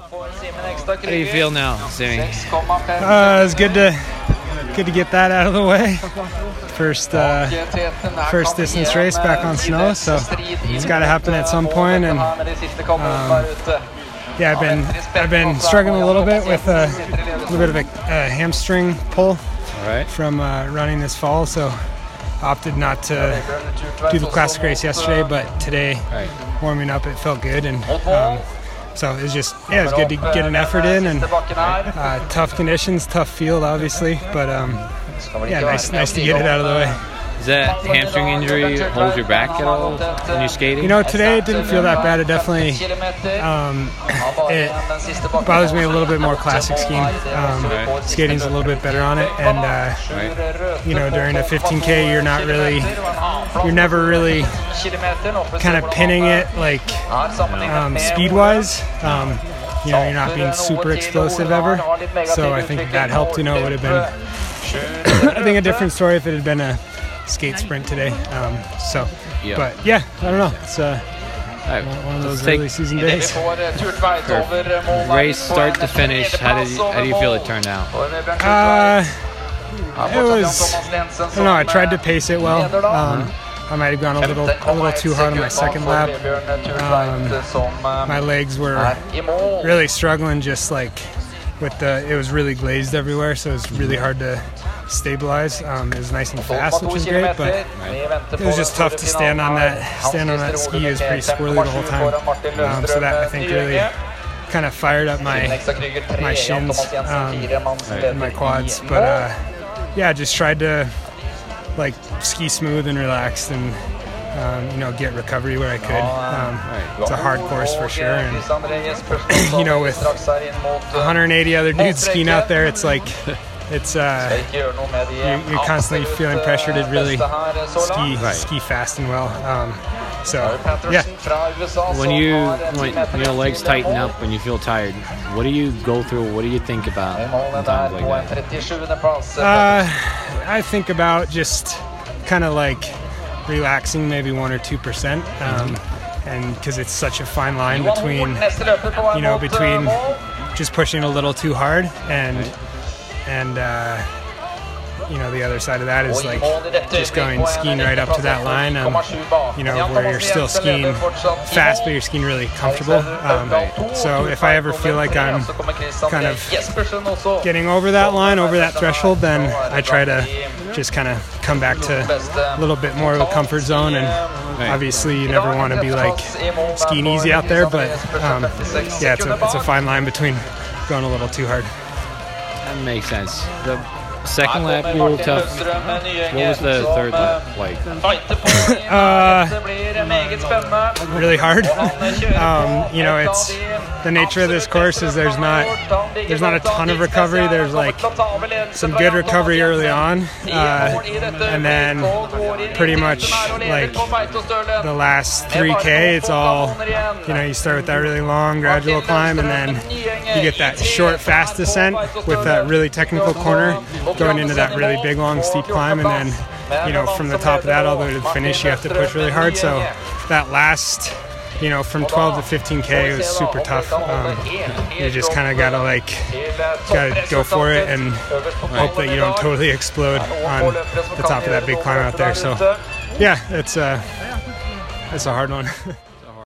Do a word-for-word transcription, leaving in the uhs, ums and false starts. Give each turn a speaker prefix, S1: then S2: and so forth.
S1: How do you feel now, Simi?
S2: Uh, it's good to good to get that out of the way. First uh, first distance race back on snow, so it's got to happen at some point. And um, yeah, I've been I've been struggling a little bit with a little bit of a, a hamstring pull
S1: right.
S2: from uh, running this fall, so opted not to do the classic race yesterday, but today
S1: right.
S2: warming up it felt good, and um, so it was just yeah, it was good to get an effort in, and uh, tough conditions, tough field obviously, but um, yeah, nice nice to get it out of the way.
S1: Does that hamstring injury hold your back at all when you're skating?
S2: You know, today it didn't feel that bad. It definitely um, it bothers me a little bit more classic skiing. Um,
S1: right.
S2: Skating's a little bit better on it, and uh,
S1: right.
S2: you know, during a fifteen K, you're not really, you're never really kind of pinning it like um, speed-wise. Um, you know, you're not being super explosive ever. So I think that helped. You know, it would have been, I think, a different story if it had been a skate sprint today. Um, so,
S1: yeah.
S2: But yeah, I don't know. It's uh,
S1: right.
S2: one of those
S1: Take,
S2: early season days.
S1: Race start to finish. How did you, how do you feel it turned out?
S2: Uh, it was. I don't know. I tried to pace it well. Um, I might have gone a little a little too hard on my second lap. Um, my legs were really struggling, just like with the. It was really glazed everywhere, so it was really hard to stabilize. Um, it was nice and fast, which was great, but it was just tough to stand on that stand on that ski. It was pretty squirrely the whole time. Um, so that I think really kind of fired up my my shins um, and my quads. But uh, yeah, just tried to like ski smooth and relaxed, and um, you know, get recovery where I could. Um, it's a hard course for sure, and you know, with one hundred eighty other dudes skiing out there, it's like. It's uh, you're, you're constantly feeling pressure to really ski
S1: right.
S2: ski fast and well. Um, so yeah.
S1: When you when your legs tighten up, when you feel tired, what do you go through? What do you think about in times like that?
S2: Uh, I think about just kind of like relaxing, maybe one or two percent, um, and because it's such a fine line between you know between just pushing a little too hard and. And, uh, you know, the other side of that is like just going skiing right up to that line, um, you know, where you're still skiing fast, but you're skiing really comfortable. Um, so if I ever feel like I'm kind of getting over that line, over that threshold, then I try to just kind of come back to a little bit more of a comfort zone. And obviously you never want to be like skiing easy out there, but um, yeah, it's a, it's a fine line between going a little too hard.
S1: That makes sense. The second lap, you were tough. What was the third lap like?
S2: uh, really hard. um, you know, it's the nature of this course is there's not there's not a ton of recovery. There's like some good recovery early on, uh, and then pretty much like the last three K, it's all you know. You start with that really long gradual climb, and then you get that short fast descent with that really technical corner going into that really big long steep climb, and then you know from the top of that all the way to the finish you have to push really hard. So that last you know from twelve to fifteen K was super tough. Um, you just kind of gotta like gotta go for it and hope that you don't totally explode on the top of that big climb out there. So yeah, it's uh it's a hard one.